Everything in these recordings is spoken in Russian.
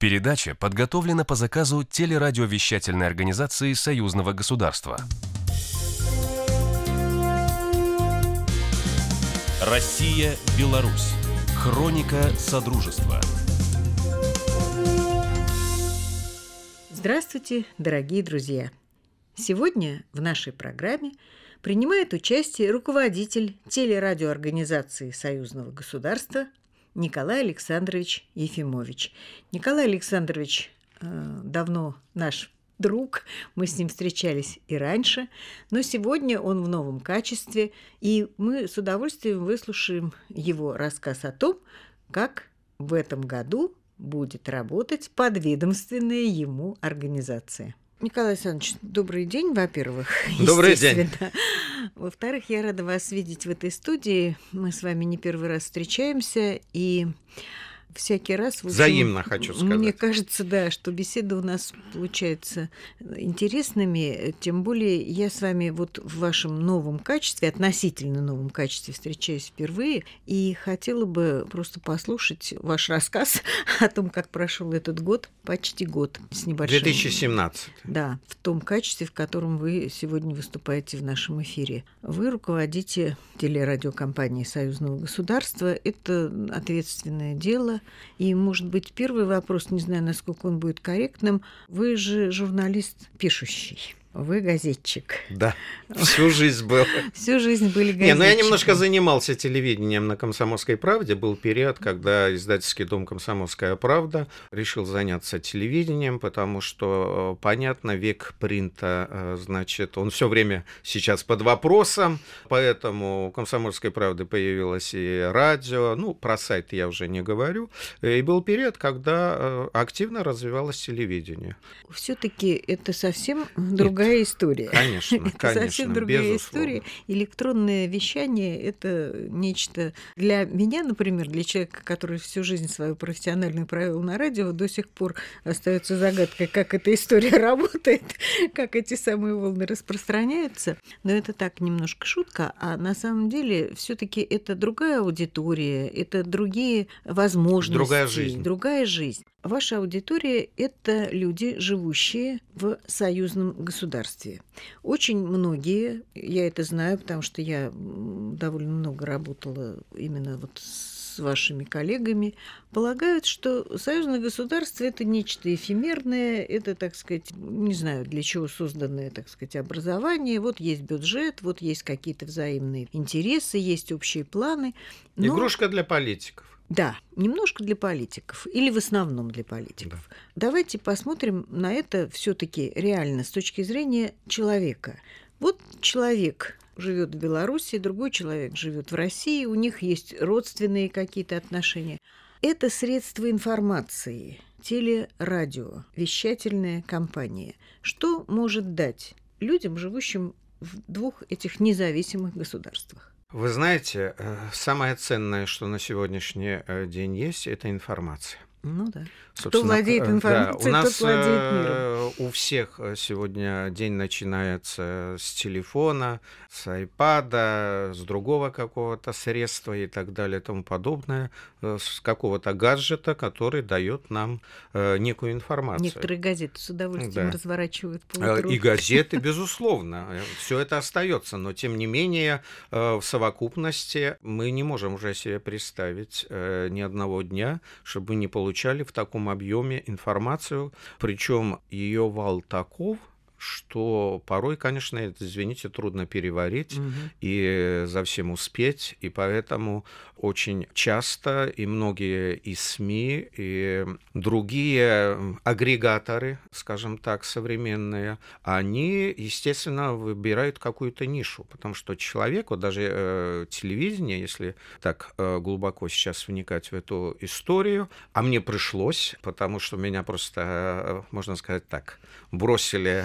Передача подготовлена по заказу телерадиовещательной организации Союзного государства. Россия-Беларусь. Хроника Содружества. Здравствуйте, дорогие друзья! Сегодня в нашей программе принимает участие руководитель телерадиоорганизации Союзного государства Николай Александрович Ефимович. Николай Александрович давно наш друг, мы с ним встречались и раньше, но сегодня он в новом качестве, и мы с удовольствием выслушаем его рассказ о том, как в этом году будет работать подведомственная ему организация. Николай Александрович, добрый день, во-первых. Добрый день. Во-вторых, я рада вас видеть в этой студии. Мы с вами не первый раз встречаемся, и всякий раз... В общем, взаимно, хочу сказать. Мне кажется, да, что беседы у нас получаются интересными, тем более я с вами вот в вашем новом качестве, относительно новом качестве встречаюсь впервые, и хотела бы просто послушать ваш рассказ о том, как прошел этот год, почти год с небольшим. 2017. Да, в том качестве, в котором вы сегодня выступаете в нашем эфире. Вы руководите телерадиокомпанией Союзного государства. Это ответственное дело. И, может быть, первый вопрос, не знаю, насколько он будет корректным. Вы же журналист пишущий. Вы газетчик. Да, всю жизнь был. Всю жизнь были газетчиком. Я немножко занимался телевидением на «Комсомольской правде». Был период, когда издательский дом «Комсомольская правда» решил заняться телевидением, потому что, понятно, век принта, значит, он все время сейчас под вопросом, поэтому у «Комсомольской правды» появилось и радио, про сайт я уже не говорю, и был период, когда активно развивалось телевидение. Все-таки это совсем другая история. Конечно, это совсем другая история. Электронное вещание – это нечто для меня, например, для человека, который всю жизнь свою профессиональную провел на радио, до сих пор остается загадкой, как эта история работает, как эти самые волны распространяются. Но это так немножко шутка, а на самом деле все-таки это другая аудитория, это другие возможности, другая жизнь. Ваша аудитория – это люди, живущие в союзном государстве. Очень многие, я это знаю, потому что я довольно много работала именно вот с вашими коллегами, полагают, что союзное государство – это нечто эфемерное, это, так сказать, не знаю, для чего созданное, так сказать, образование. Вот есть бюджет, вот есть какие-то взаимные интересы, есть общие планы. Но... Игрушка для политиков. Да, немножко для политиков, или в основном для политиков. Да. Давайте посмотрим на это все-таки реально с точки зрения человека. Вот человек живет в Беларуси, другой человек живет в России, у них есть родственные какие-то отношения. Это средства информации, телерадио, вещательная компания. Что может дать людям, живущим в двух этих независимых государствах? Вы знаете, самое ценное, что на сегодняшний день есть, это информация. Ну да. Кто владеет информацией, да, тот владеет миром. У всех сегодня день начинается с телефона, с айпада, с другого какого-то средства и так далее и тому подобное, с какого-то гаджета, который дает нам некую информацию. Некоторые газеты с удовольствием разворачивают поутру. И газеты, безусловно, все это остается, но тем не менее в совокупности мы не можем уже себе представить ни одного дня, чтобы не получали в таком объеме информацию, причем ее вал таков, что порой, конечно, это, извините, трудно переварить и за всем успеть, и поэтому очень часто и многие и СМИ, и другие агрегаторы, скажем так, современные, они, естественно, выбирают какую-то нишу, потому что человеку, даже телевидение, если так глубоко сейчас вникать в эту историю, а мне пришлось, потому что меня просто, можно сказать так, бросили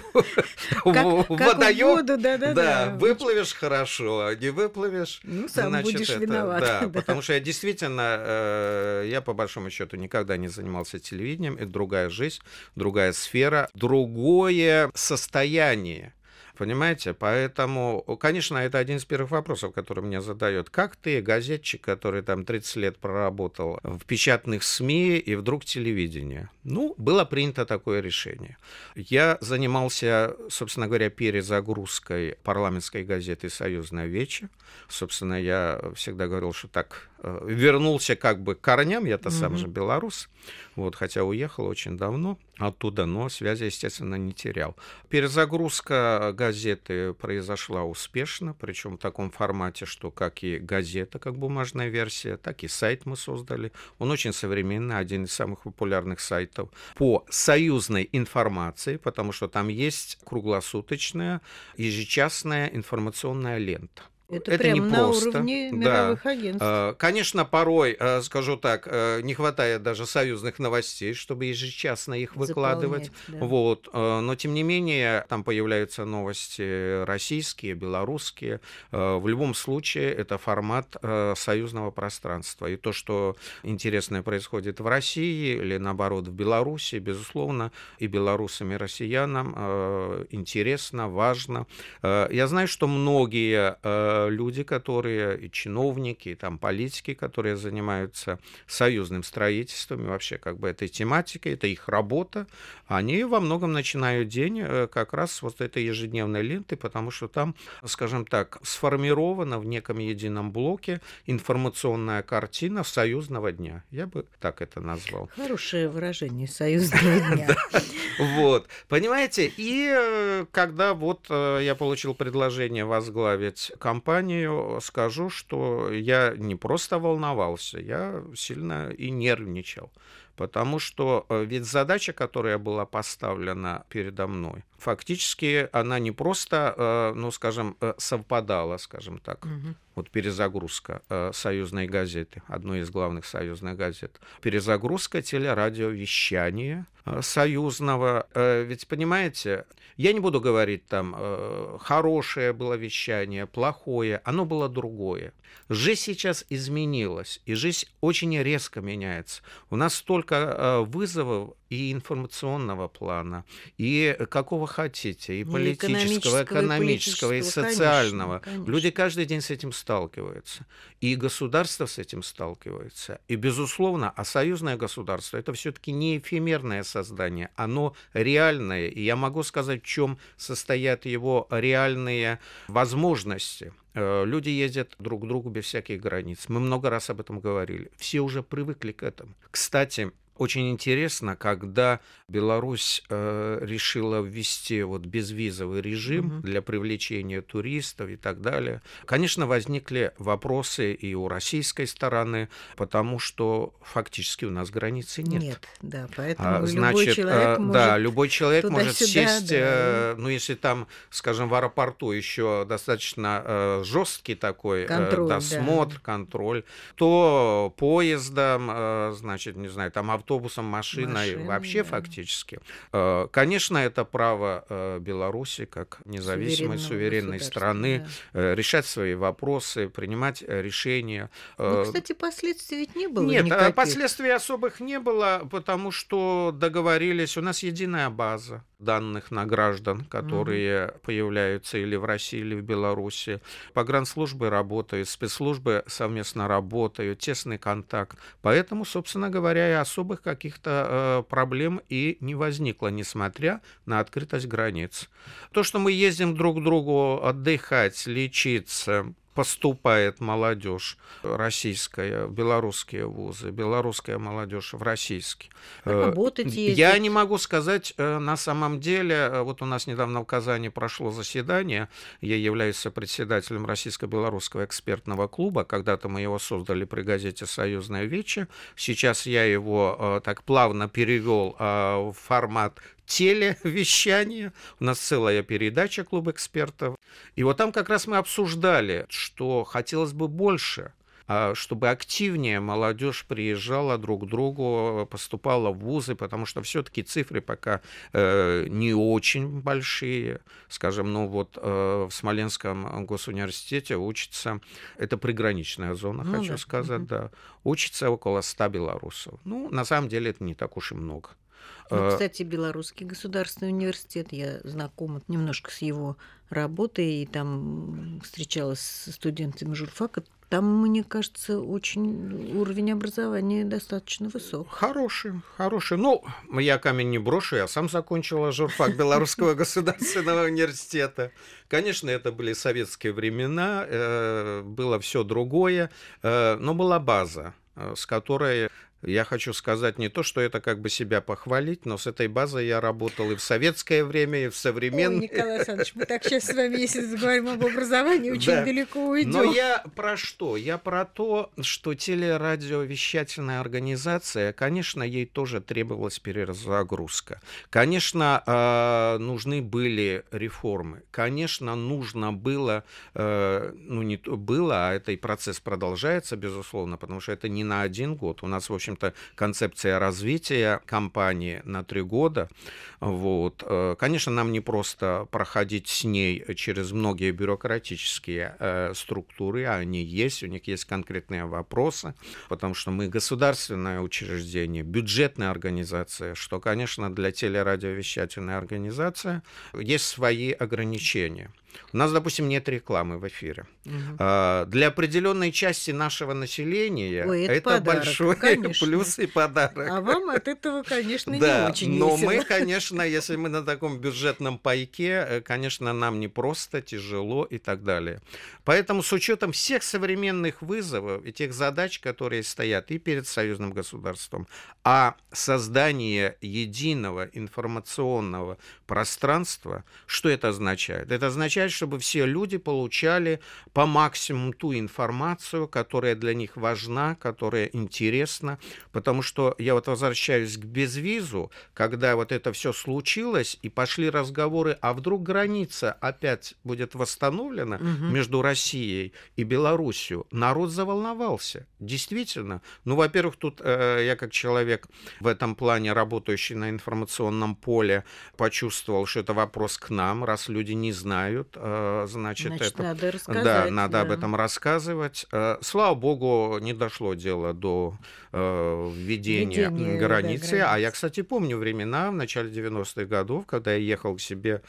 в водоем. Да, выплывешь хорошо, а не выплывешь, сам будешь виноват. Да, потому что я действительно, я по большому счету никогда не занимался телевидением, это другая жизнь, другая сфера, другое состояние. Понимаете? Поэтому, конечно, это один из первых вопросов, который мне задают. Как ты, газетчик, который там 30 лет проработал в печатных СМИ и вдруг телевидение? Ну, было принято такое решение. Я занимался, собственно говоря, перезагрузкой парламентской газеты «Союзная Вече». Собственно, я всегда говорил, что так вернулся как бы к корням, я-то сам же белорус, вот, хотя уехал очень давно оттуда, но связи, естественно, не терял. Перезагрузка газеты произошла успешно, причем в таком формате, что как и газета, как бумажная версия, так и сайт мы создали. Он очень современный, один из самых популярных сайтов по союзной информации, потому что там есть круглосуточная, ежечасная информационная лента. Это прямо не на просто. уровне мировых агентств. Конечно, порой, скажу так, не хватает даже союзных новостей, чтобы ежечасно их выкладывать. Да. Вот. Но, тем не менее, там появляются новости российские, белорусские. В любом случае, это формат союзного пространства. И то, что интересное происходит в России или, наоборот, в Беларуси, безусловно, и белорусам, и россиянам интересно, важно. Я знаю, что многие люди, которые и чиновники, и там политики, которые занимаются союзным строительством, и вообще как бы этой тематикой, это их работа, они во многом начинают день как раз с вот этой ежедневной ленты, потому что там, скажем так, сформирована в неком едином блоке информационная картина союзного дня. Я бы так это назвал. Хорошее выражение союзного дня. Вот, понимаете, и когда вот я получил предложение возглавить компанию, скажу, что я не просто волновался, я сильно и нервничал. Потому что ведь задача, которая была поставлена передо мной, фактически она не просто, ну, скажем, совпадала, скажем так, вот перезагрузка союзной газеты, одной из главных союзных газет, перезагрузка телерадиовещания союзного. Ведь, понимаете, я не буду говорить там, хорошее было вещание, плохое, оно было другое. Жизнь сейчас изменилась, и жизнь очень резко меняется. У нас столько вызовов и информационного плана, и какого хотите, и политического, экономического, и социального. Конечно. Люди каждый день с этим сталкиваются. И государство с этим сталкивается. И, безусловно, а союзное государство — это все-таки не эфемерное создание, оно реальное. И я могу сказать, в чем состоят его реальные возможности. Люди ездят друг к другу без всяких границ. Мы много раз об этом говорили. Все уже привыкли к этому. Кстати, очень интересно, когда Беларусь решила ввести вот безвизовый режим для привлечения туристов и так далее, конечно, возникли вопросы и у российской стороны, потому что фактически у нас границы нет. Нет, да, поэтому любой человек может сесть, ну, если там, скажем, в аэропорту еще достаточно жесткий такой досмотр, контроль, то поездом, значит, не знаю, там автобусом, машиной, вообще фактически. Конечно, это право Беларуси, как независимой, суверенной страны, решать свои вопросы, принимать решения. Ну, кстати, последствий ведь не было никаких. Нет, последствий особых не было, потому что договорились, у нас единая база данных на граждан, которые появляются или в России, или в Беларуси. Погранслужбы работают, спецслужбы совместно работают, тесный контакт. Поэтому, собственно говоря, и особых каких-то проблем и не возникло, несмотря на открытость границ. То, что мы ездим друг к другу отдыхать, лечиться, поступает молодежь российская в белорусские вузы, белорусская молодежь в российские. Работать ездить. Я не могу сказать, на самом деле, вот у нас недавно в Казани прошло заседание, я являюсь сопредседателем Российско-белорусского экспертного клуба, когда-то мы его создали при газете «Союзная Вече», сейчас я его так плавно перевел в формат телевещание. У нас целая передача «Клуб экспертов». И вот там как раз мы обсуждали, что хотелось бы больше чтобы активнее молодежь приезжала друг к другу, поступала в вузы, потому что все-таки цифры пока не очень большие. Скажем, в Смоленском госуниверситете учится, это приграничная зона, хочу сказать, да, учится около 100 белорусов. На самом деле это не так уж и много. Кстати, Белорусский государственный университет, я знакома немножко с его работой, и там встречалась с студентами журфака. Там, мне кажется, очень уровень образования достаточно высок. Хороший. Я камень не брошу, я сам закончил журфак Белорусского государственного университета. Конечно, это были советские времена, было все другое, но была база, с которой... Я хочу сказать не то, что это как бы себя похвалить, но с этой базой я работал и в советское время, и в современное. Ой, Николай Александрович, мы так сейчас с вами, если заговорим об образовании, очень далеко уйдем. Но я про что? Я про то, что телерадиовещательная организация, конечно, ей тоже требовалась перезагрузка. Конечно, нужны были реформы. Конечно, нужно было, а это и процесс продолжается, безусловно, потому что это не на один год. У нас, в общем, концепция развития компании на 3 года. Конечно, нам не просто проходить с ней через многие бюрократические структуры, они есть, у них есть конкретные вопросы, потому что мы государственное учреждение, бюджетная организация, что, конечно, для телерадиовещательной организации есть свои ограничения. У нас, допустим, нет рекламы в эфире. Для определенной части нашего населения это подарок, большой плюс и подарок. А вам от этого, конечно, не очень но весело. мы, конечно, если мы на таком бюджетном пайке, конечно, нам непросто, тяжело и так далее. Поэтому с учетом всех современных вызовов и тех задач, которые стоят и перед союзным государством, а создание единого информационного пространства, что это означает? Это означает, чтобы все люди получали по максимуму ту информацию, которая для них важна, которая интересна, потому что я возвращаюсь к безвизу, когда это все случилось, и пошли разговоры, а вдруг граница опять будет восстановлена между Россией и Белоруссией, народ заволновался. Действительно. Во-первых, тут я как человек в этом плане, работающий на информационном поле, почувствовал, что это вопрос к нам, раз люди не знают, значит это... надо рассказать. Да, надо об этом рассказывать. Слава богу, не дошло дело до введения границы. А я, кстати, помню времена в начале 90-х годов, когда я ехал к себе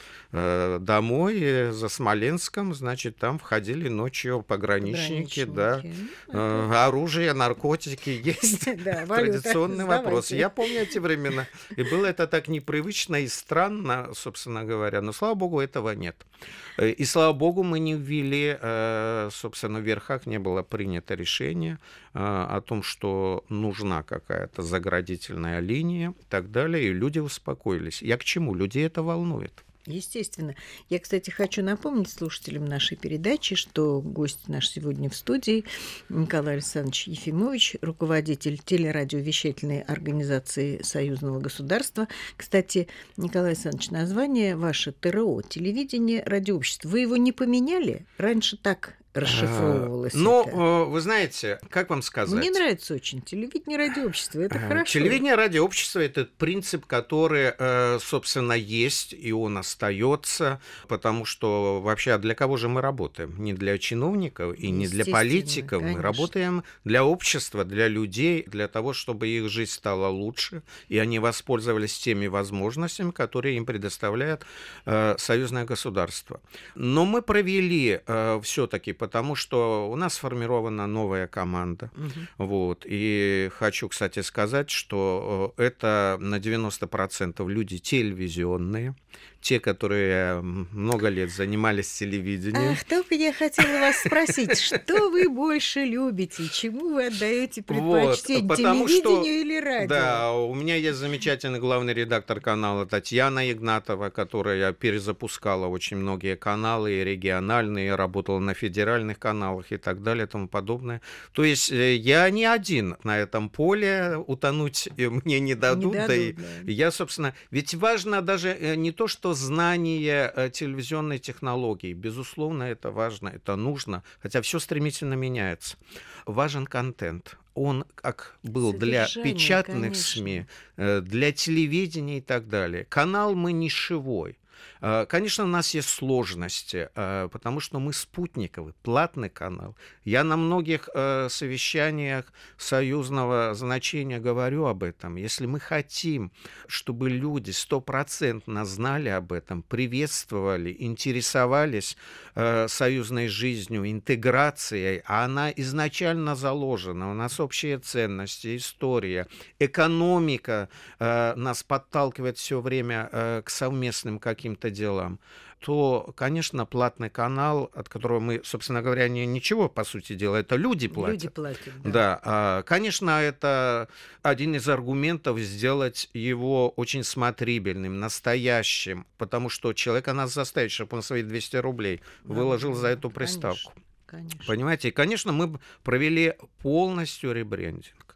домой за Смоленском, значит, там входили ночью пограничники. Да. Оружие, наркотики есть. Традиционный вопрос. Я помню эти времена. И было это так непривычно и странно, собственно говоря. Но, слава богу, этого нет. И, слава богу, мы не ввели, собственно, в верхах не было принято решение о том, что нужна какая-то заградительная линия и так далее, и люди успокоились. Я к чему? Людей это волнует. Естественно. Я, кстати, хочу напомнить слушателям нашей передачи, что гость наш сегодня в студии Николай Александрович Ефимович, руководитель телерадиовещательной организации Союзного государства. Кстати, Николай Александрович, название ваше ТРО, телевидение, радиообщество, вы его не поменяли? Раньше так расшифровывалось. Вы знаете, как вам сказать? Мне нравится очень телевидение, радиообщество, это хорошо. Телевидение, радиообщество – это принцип, который, собственно, есть, и он остается, потому что вообще для кого же мы работаем? Не для чиновников и не для политиков. Конечно. Мы работаем для общества, для людей, для того, чтобы их жизнь стала лучше, и они воспользовались теми возможностями, которые им предоставляет союзное государство. Но мы провели все-таки, потому что у нас сформирована новая команда. И хочу, кстати, сказать, что это на 90% люди телевизионные, те, которые много лет занимались телевидением. Ах, только я хотела вас спросить, что вы больше любите, чему вы отдаете предпочтение, телевидению или радио? Да, у меня есть замечательный главный редактор канала Татьяна Игнатова, которая перезапускала очень многие каналы, и региональные, работала на федеральном федеральных каналах и так далее и тому подобное. То есть я не один на этом поле, утонуть мне не дадут. Да. Я, собственно, ведь важно даже не то, что знание телевизионной технологии, безусловно, это важно, это нужно, хотя все стремительно меняется. Важен контент. Он как был для печатных СМИ, для телевидения и так далее. Канал мы нишевой. Конечно, у нас есть сложности, потому что мы спутниковый, платный канал. Я на многих совещаниях союзного значения говорю об этом. Если мы хотим, чтобы люди 100% знали об этом, приветствовали, интересовались союзной жизнью, интеграцией, а она изначально заложена, у нас общие ценности, история, экономика нас подталкивает все время к совместным каким-то делам, то, конечно, платный канал, от которого мы, собственно говоря, ничего, по сути дела, это люди платят. Люди платят, да. Да, конечно, это один из аргументов сделать его очень смотрибельным, настоящим, потому что человека нас заставит, чтобы он свои 200 рублей выложил за эту приставку. Конечно. Понимаете? И, конечно, мы провели полностью ребрендинг.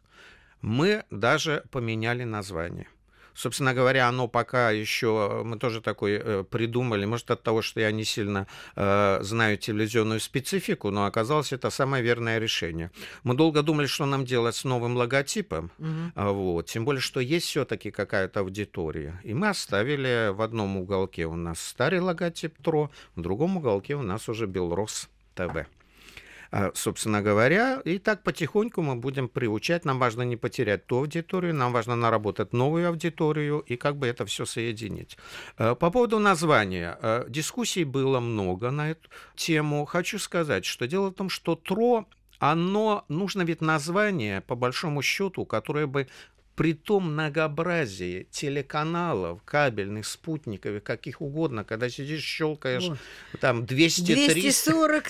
Мы даже поменяли название. Собственно говоря, оно пока еще, мы тоже такой придумали, может, от того, что я не сильно знаю телевизионную специфику, но оказалось, это самое верное решение. Мы долго думали, что нам делать с новым логотипом, вот, тем более, что есть все-таки какая-то аудитория. И мы оставили в одном уголке у нас старый логотип ТРО, в другом уголке у нас уже Белрос ТВ. Собственно говоря, и так потихоньку мы будем приучать. Нам важно не потерять ту аудиторию, нам важно наработать новую аудиторию и как бы это все соединить. По поводу названия. Дискуссий было много на эту тему. Хочу сказать, что дело в том, что ТРО, оно нужно ведь название, по большому счету, которое бы при том многообразии телеканалов, кабельных, спутниковых, каких угодно, когда сидишь, щелкаешь, там 200, 240,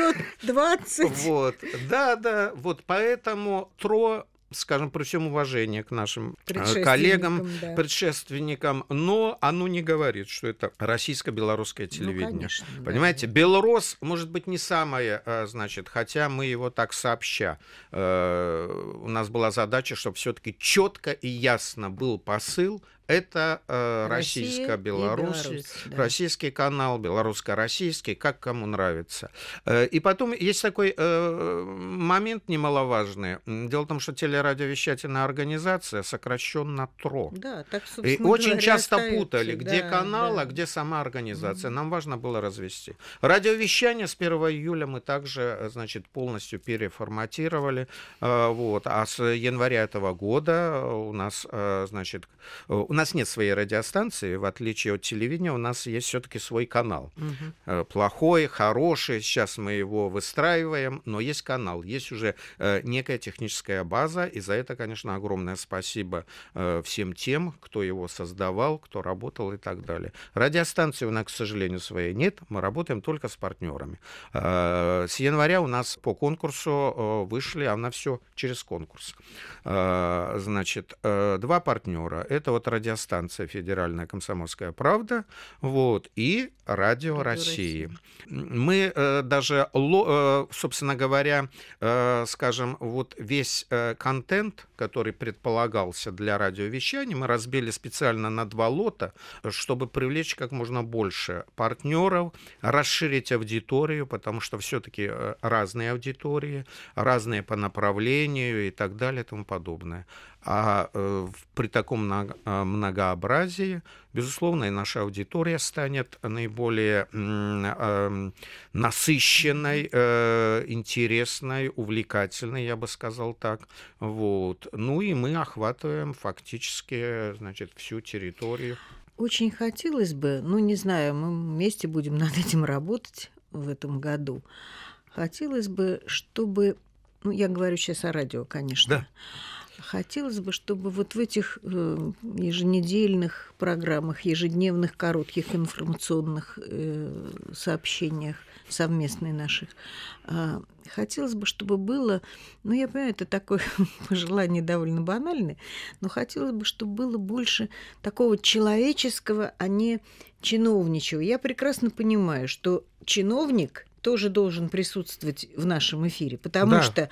520. Вот, да, вот поэтому ТРО, скажем, при всем уважении к нашим коллегам, предшественникам, но оно не говорит, что это российско-белорусское телевидение. Ну, конечно, понимаете, да. Белрос, может быть, не самое, значит, хотя мы его так сообща. У нас была задача, чтобы все-таки четко и ясно был посыл. Это Российско-Беларусь, да. Российский канал, белорусско-российский, как кому нравится. И потом есть такой момент немаловажный. Дело в том, что телерадиовещательная организация сокращенно ТРО. Да, так, и очень часто путали, где канал, а где сама организация. Нам важно было развести. Радиовещание с 1 июля мы также, значит, полностью переформатировали. Вот. А с января этого года у нас, значит, у нас нет своей радиостанции, в отличие от телевидения, у нас есть все-таки свой канал. Плохой, хороший, сейчас мы его выстраиваем, но есть канал, есть уже некая техническая база, и за это, конечно, огромное спасибо всем тем, кто его создавал, кто работал и так далее. Радиостанции у нас, к сожалению, своей нет, мы работаем только с партнерами. С января у нас по конкурсу вышли, а на все через конкурс. Значит, 2 партнера. Это вот радиостанция «Федеральная комсомольская правда», вот, и «Радио России». Мы даже, собственно говоря, скажем, вот весь контент, который предполагался для радиовещания, мы разбили специально на 2 лота, чтобы привлечь как можно больше партнеров, расширить аудиторию, потому что все-таки разные аудитории, разные по направлению и так далее и тому подобное. А при таком многообразии, безусловно, и наша аудитория станет наиболее насыщенной, интересной, увлекательной, я бы сказал так. Вот. Ну и мы охватываем фактически, значит, всю территорию. Очень хотелось бы, ну не знаю, мы вместе будем над этим работать в этом году. Хотелось бы, чтобы, ну я говорю сейчас о радио, конечно. Да. Хотелось бы, чтобы вот в этих еженедельных программах, ежедневных коротких информационных сообщениях совместных наших, хотелось бы, чтобы было, ну, я понимаю, это такое пожелание довольно банальное, но хотелось бы, чтобы было больше такого человеческого, а не чиновничьего. Я прекрасно понимаю, что чиновник тоже должен присутствовать в нашем эфире, потому что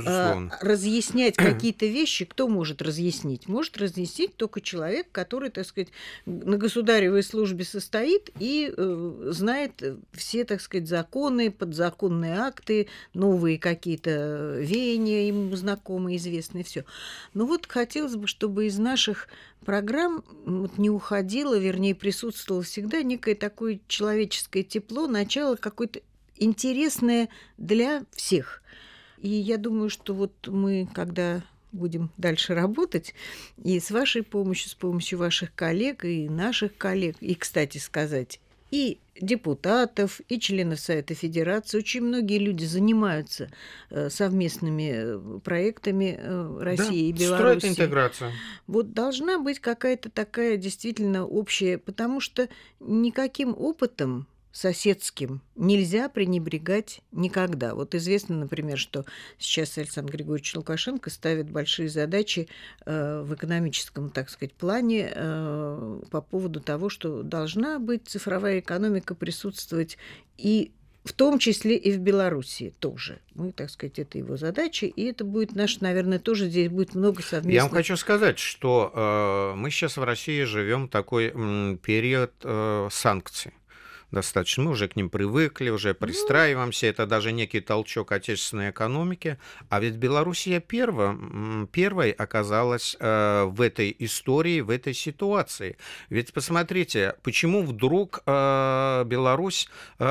разъяснять какие-то вещи, кто может разъяснить? Может разъяснить только человек, который, так сказать, на государевой службе состоит и знает все, так сказать, законы, подзаконные акты, новые какие-то веяния ему знакомые, известные, все. Но вот хотелось бы, чтобы из наших программ не уходило, вернее, присутствовало всегда некое такое человеческое тепло, начало какое-то интересное для всех. И я думаю, что вот мы, когда будем дальше работать, и с вашей помощью, с помощью ваших коллег и наших коллег, и, кстати сказать, и депутатов, и членов Совета Федерации. Очень многие люди занимаются совместными проектами России и Беларуси. Строят интеграцию. Вот должна быть какая-то такая действительно общая, потому что никаким опытом соседским нельзя пренебрегать никогда. Вот известно, например, что сейчас Александр Григорьевич Лукашенко ставит большие задачи в экономическом, так сказать, плане по поводу того, что должна быть цифровая экономика присутствовать и в том числе и в Беларуси тоже. Мы, так сказать, это его задача, и это будет наш, наверное, тоже здесь будет много совместных. Я вам хочу сказать, что мы сейчас в России живем такой период санкций. Достаточно. Мы уже к ним привыкли, уже пристраиваемся. Это даже некий толчок отечественной экономики. А ведь Белоруссия первой оказалась в этой истории, в этой ситуации. Ведь посмотрите, почему вдруг Беларусь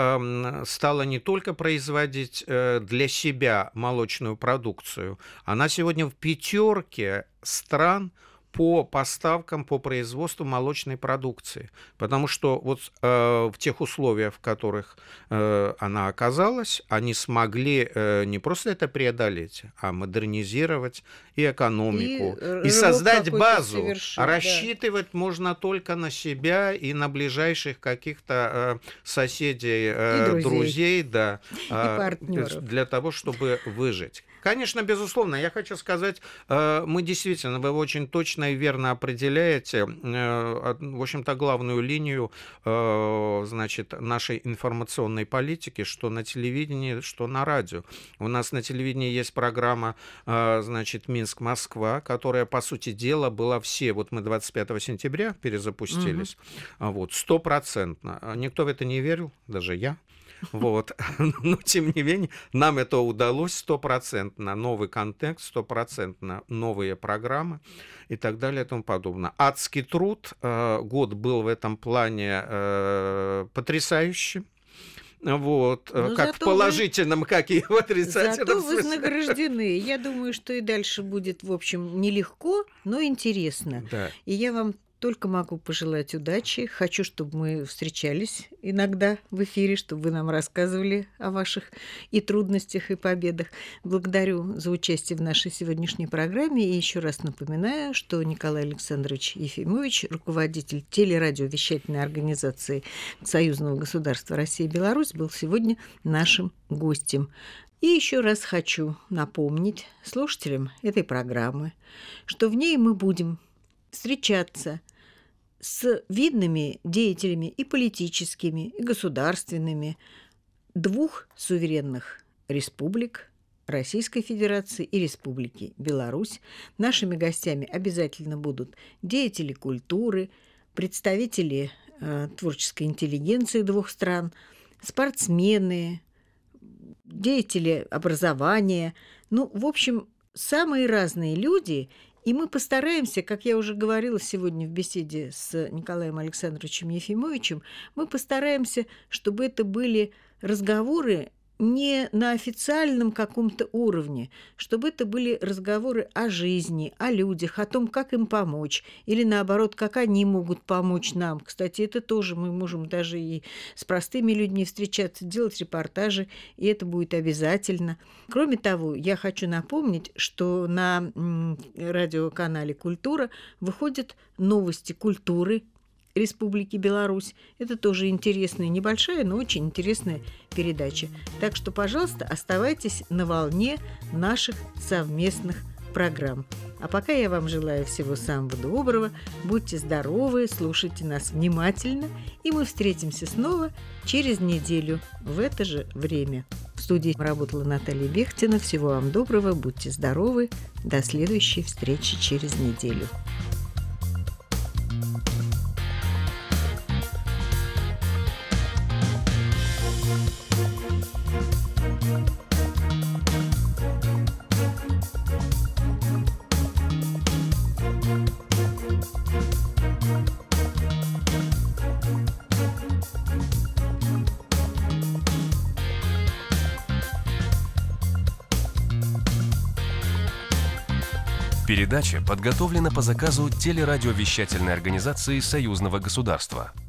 стала не только производить для себя молочную продукцию, она сегодня в 5 стран по поставкам, по производству молочной продукции. Потому что вот в тех условиях, в которых она оказалась, они смогли не просто это преодолеть, а модернизировать и экономику, и создать базу. Рассчитывать можно только на себя и на ближайших каких-то соседей, друзей, да, и партнеров. для того, чтобы выжить. Конечно, безусловно, я хочу сказать, мы действительно, вы очень точно и верно определяете, в общем-то, главную линию, значит, нашей информационной политики, что на телевидении, что на радио. У нас на телевидении есть программа, значит, «Минск-Москва», которая, по сути дела, была вот мы 25 сентября перезапустились, вот, 100%. Никто в это не верил, даже я. Вот. Но, тем не менее, нам это удалось 100%. Новый контекст, 100% новые программы и так далее и тому подобное. Адский труд. Год был в этом плане потрясающий. Вот, как в положительном, как и в отрицательном зато смысле. Вознаграждены. Я думаю, что и дальше будет, в общем, нелегко, но интересно. Да. И я вам только могу пожелать удачи. Хочу, чтобы мы встречались иногда в эфире, чтобы вы нам рассказывали о ваших и трудностях, и победах. Благодарю за участие в нашей сегодняшней программе. И еще раз напоминаю, что Николай Александрович Ефимович, руководитель телерадиовещательной организации Союзного государства Россия и Беларусь, был сегодня нашим гостем. И еще раз хочу напомнить слушателям этой программы, что в ней мы будем встречаться с видными деятелями и политическими, и государственными 2 суверенных республик Российской Федерации и Республики Беларусь. Нашими гостями обязательно будут деятели культуры, представители творческой интеллигенции 2 стран, спортсмены, деятели образования. Ну, в общем, самые разные люди. И мы постараемся, как я уже говорила сегодня в беседе с Николаем Александровичем Ефимовичем, мы постараемся, чтобы это были разговоры не на официальном каком-то уровне, чтобы это были разговоры о жизни, о людях, о том, как им помочь, или наоборот, как они могут помочь нам. Кстати, это тоже мы можем даже и с простыми людьми встречаться, делать репортажи, и это будет обязательно. Кроме того, я хочу напомнить, что на радиоканале «Культура» выходят новости культуры Республики Беларусь. Это тоже интересная, небольшая, но очень интересная передача. Так что, пожалуйста, оставайтесь на волне наших совместных программ. А пока я вам желаю всего самого доброго, будьте здоровы, слушайте нас внимательно, и мы встретимся снова через неделю в это же время. В студии работала Наталья Бехтина. Всего вам доброго, будьте здоровы, до следующей встречи через неделю. Передача подготовлена по заказу телерадиовещательной организации Союзного государства.